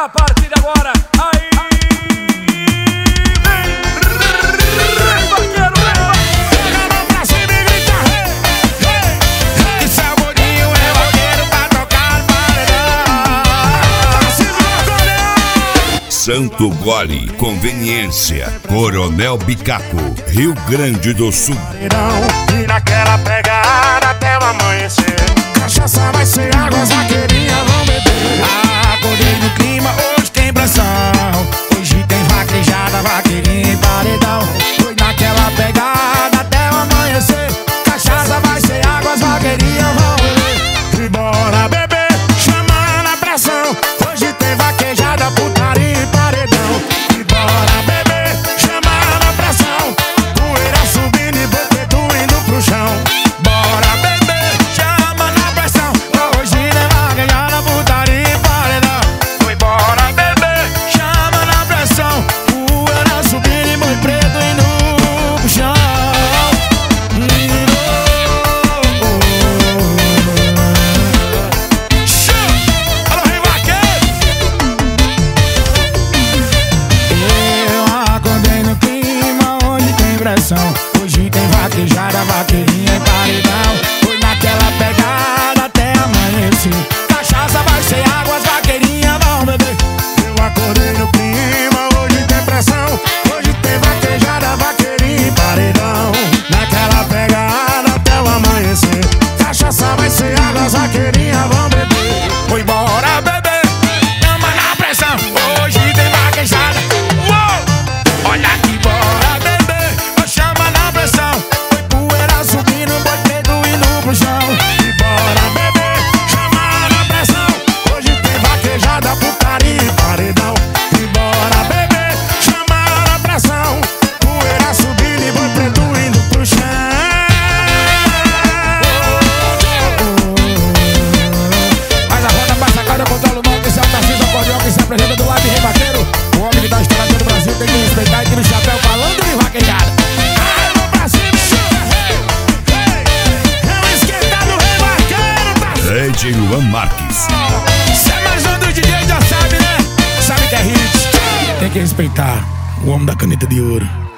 A partir de agora, aí vem vaqueiro, Joga a mão pra cima e grita hey, que saborinho é vaqueiro pra tocar no paredão. Acima do acordeão. Santo Gole, Conveniência, Coronel Bicaco, Rio Grande do Sul. E naquela pegada até o amanhecer. Cachaça vai ser água, as vaqueirinhas vão beber. Acordei no clima, hoje tem pressão. Hoje tem vaquejada, vaqueirinha e paredão. Foi naquela pegada até o amanhecer. Cachaça vai ser água, as vaqueirinhas vão beber. E bora beber, chamando a pressão. Hoje tem vaquejada, putaria e paredão. E bora beber, chamando a pressão. Poeira subindo e boteto indo pro chão. Bora beber, chama na pressão. Hoje tem vaquejada, putaria e paredão. Foi bora beber, chama na pressão. Poeira subindo e boi preto indo pro chão. Alô, Rei Vaqueiro! Eu acordei no clima, hoje tem pressão. Hoje tem vaquejada, vaqueirinha e paredão. Foi naquela pegada até amanhecer. Cachaça vai ser água, as vaqueirinhas vão beber. Eu acordei no clima, hoje tem pressão. Hoje tem vaquejada, vaqueirinha e paredão. Naquela pegada até o amanhecer. Cachaça vai ser água, as vaqueirinhas vão beber. Foi embora beber, chama na pressão. Hoje tem vaquejada. Uou! Olha aqui, bora beber, chama na pressão. Foi poeira subindo, boi preto indo pro chão. E bora beber, chama na pressão. Hoje tem vaquejada, putaria e paredão. E bora beber, chama na pressão. Poeira subindo e boi preto indo pro chão. Mas a roda passa a cada controla o nome. Esse é o Tarcísio Acordeão que se apresenta do lado de Rei Vaqueiro. O homem que dá a história do Brasil tem que respeitar e tira o chapéu falando de vaquejada. Ai, mão pra cima, hey, hey. É o esquentado Rei Vaqueiro, parceiro. Rede Luan Marques. Se é mais um do DJ, já sabe, né? Sabe que é hit. Tem que respeitar o homem da caneta de ouro.